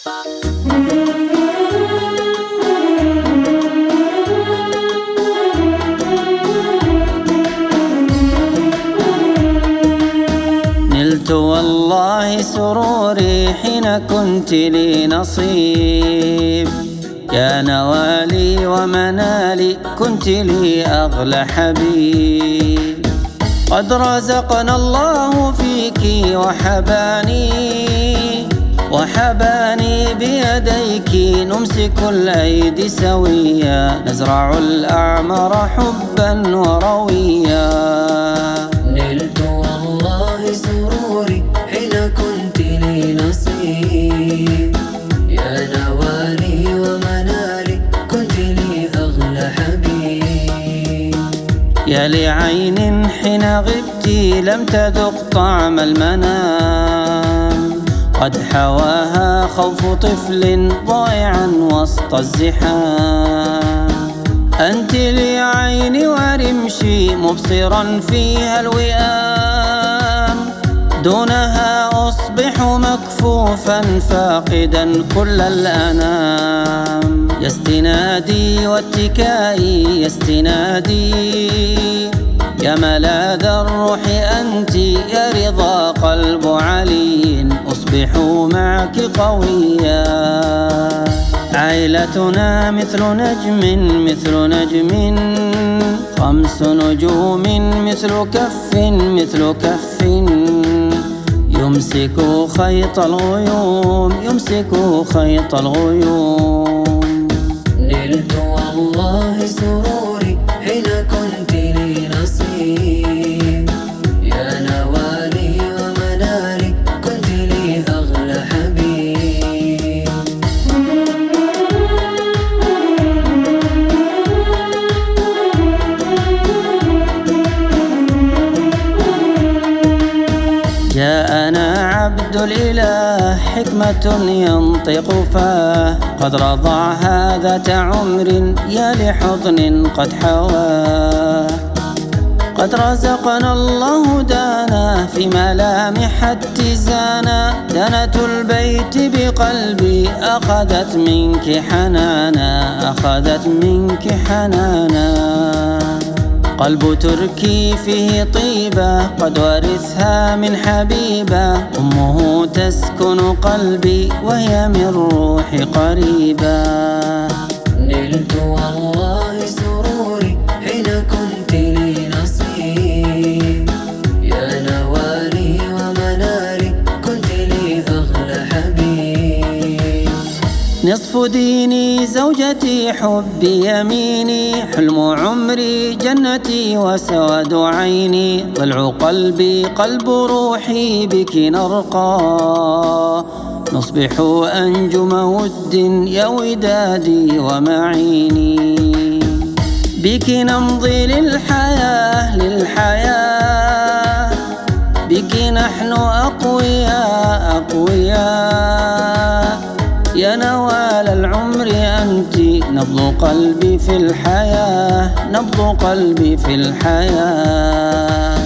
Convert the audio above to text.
نلت والله سروري حين كنت لي نصيب، يا نوالي ومنالي كنت لي أغلى حبيب. قد رزقنا الله فيك وحباني بيديك نمسك الأيدي سويا، نزرع الأعمار حبا ورويا. نلت والله سروري حين كنت لي نصيب، يا نوالي ومنالي كنت لي أغلى حبيب. يا لعين حين غبت لم تذق طعم المنام، قد حواها خوف طفل ضائعا وسط الزحام. أنت لي عيني ورمشي مبصرا فيها الوئام، دونها أصبح مكفوفا فاقدا كل الأنام. يا استنادي واتكائي يا استنادي، يا ملاذ الروح أنت، يا رضا قلب علي أصبح معك قويا. عائلتنا مثل نجم 5 نجوم مثل كف يمسك خيط الغيوم. نلت والله سروري حين كنت لي نصيب، يا نوالي ومنالي كنت لي أغلى حبيب. جاءنا عبد الإله حكمة ينطق فاه، قد رضعها ذات عمر يا لحضن قد حواه. قد رزقنا الله دانا في ملامح اتزانا، دنة البيت بقلبي أخذت منك حنانا. قلب تركي فيه طيبة قد ورثها من حبيبة، أمه تسكن قلبي وهي من روحي قريبة. نلت والله سروري حين كنت لي نصيب، يا نوالي ومنالي كنت لي أغلى حبيب. نصف ديني زوجتي حبي يميني، حلم عمري جنتي وسواد عيني. ضلع قلبي قلب روحي بك نرقى، نصبح أنجم ود يا ودادي ومعيني. بك نمضي للحياة بك نحن أقوياء. يا نوال العمر أنت، نبض قلبي في الحياة